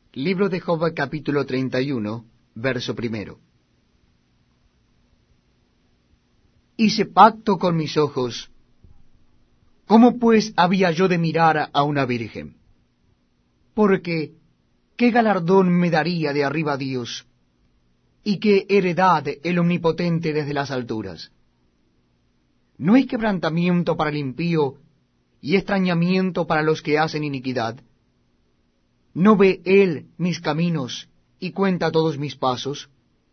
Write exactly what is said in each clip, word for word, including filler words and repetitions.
Libro de Job, capítulo treinta y uno, verso primero. Hice pacto con mis ojos. ¿Cómo pues había yo de mirar a una virgen? Porque, ¿qué galardón me daría de arriba Dios? ¿Y qué heredad el Omnipotente desde las alturas? ¿No hay quebrantamiento para el impío y extrañamiento para los que hacen iniquidad? ¿No ve él mis caminos y cuenta todos mis pasos?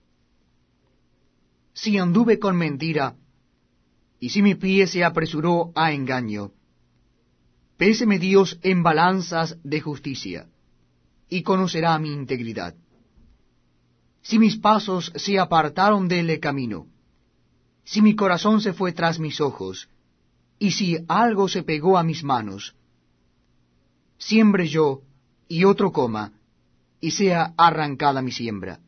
Si anduve con mentira, y si mi pie se apresuró a engaño, péseme Dios en balanzas de justicia, y conocerá mi integridad. Si mis pasos se apartaron del camino, si mi corazón se fue tras mis ojos, y si algo se pegó a mis manos, siembre yo, y otro coma, y sea arrancada mi siembra.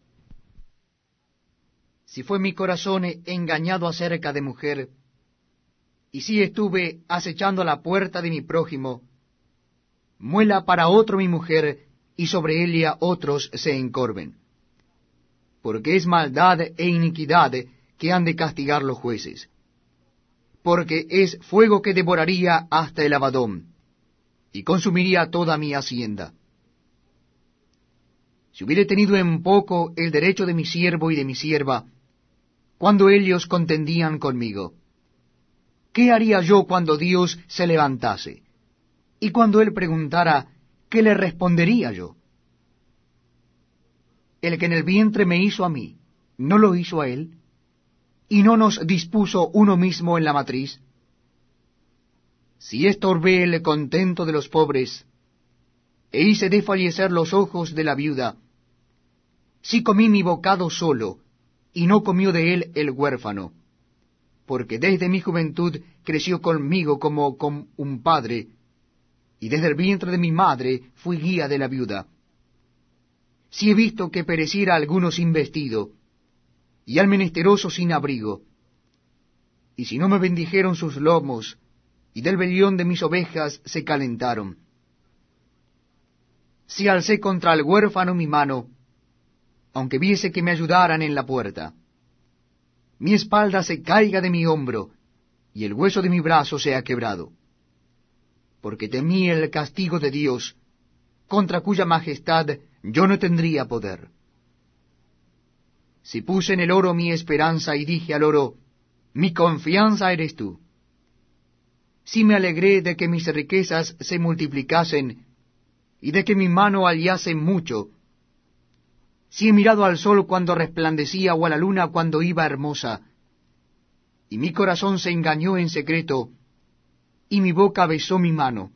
Si fue mi corazón engañado acerca de mujer, y si estuve acechando a la puerta de mi prójimo, muela para otro mi mujer, y sobre ella otros se encorven. Porque es maldad e iniquidad que han de castigar los jueces. Porque es fuego que devoraría hasta el Abadón, y consumiría toda mi hacienda. Si hubiere tenido en poco el derecho de mi siervo y de mi sierva, cuando ellos contendían conmigo, ¿qué haría yo cuando Dios se levantase? Y cuando él preguntara, ¿qué le respondería yo? El que en el vientre me hizo a mí, ¿no lo hizo a él? ¿Y no nos dispuso uno mismo en la matriz? Si estorbé el contento de los pobres, e hice desfallecer los ojos de la viuda, si comí mi bocado solo, y no comió de él el huérfano, porque desde mi juventud creció conmigo como con un padre, y desde el vientre de mi madre fui guía de la viuda. Si he visto que pereciera alguno sin vestido, y al menesteroso sin abrigo, y si no me bendijeron sus lomos, y del vellón de mis ovejas se calentaron. Si alcé contra el huérfano mi mano, aunque viese que me ayudaran en la puerta, mi espalda se caiga de mi hombro, y el hueso de mi brazo sea quebrado. Porque temí el castigo de Dios, contra cuya majestad yo no tendría poder. Si puse en el oro mi esperanza y dije al oro, mi confianza eres tú. Si me alegré de que mis riquezas se multiplicasen, y de que mi mano hallase mucho, si he mirado al sol cuando resplandecía o a la luna cuando iba hermosa, y mi corazón se engañó en secreto, y mi boca besó mi mano,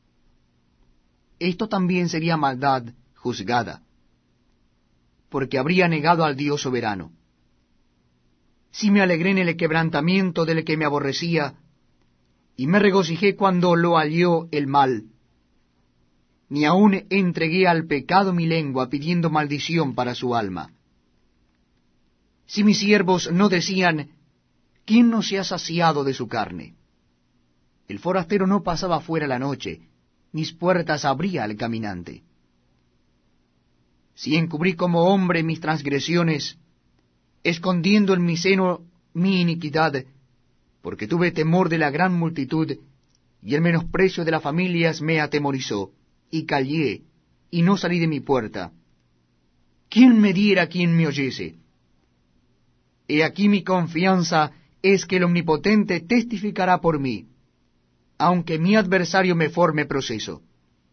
esto también sería maldad juzgada, porque habría negado al Dios soberano. Si me alegré en el quebrantamiento del que me aborrecía, y me regocijé cuando lo halló el mal, ni aun entregué al pecado mi lengua pidiendo maldición para su alma. Si mis siervos no decían, ¿quién no se ha saciado de su carne? El forastero no pasaba fuera la noche, mis puertas abría al caminante. Si encubrí como hombre mis transgresiones, escondiendo en mi seno mi iniquidad, porque tuve temor de la gran multitud, y el menosprecio de las familias me atemorizó, y callé, y no salí de mi puerta. ¿Quién me diera quien me oyese? He aquí mi confianza es que el Omnipotente testificará por mí, aunque mi adversario me forme proceso.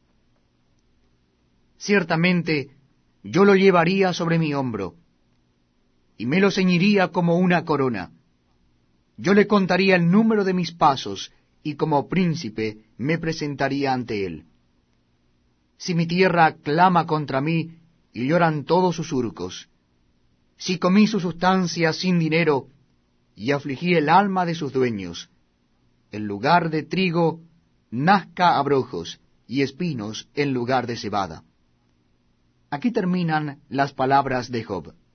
Ciertamente yo lo llevaría sobre mi hombro, y me lo ceñiría como una corona. Yo le contaría el número de mis pasos, y como príncipe me presentaría ante él. Si mi tierra clama contra mí, y lloran todos sus surcos, si comí su sustancia sin dinero, y afligí el alma de sus dueños, en lugar de trigo nazca abrojos, y espinos en lugar de cebada. Aquí terminan las palabras de Job.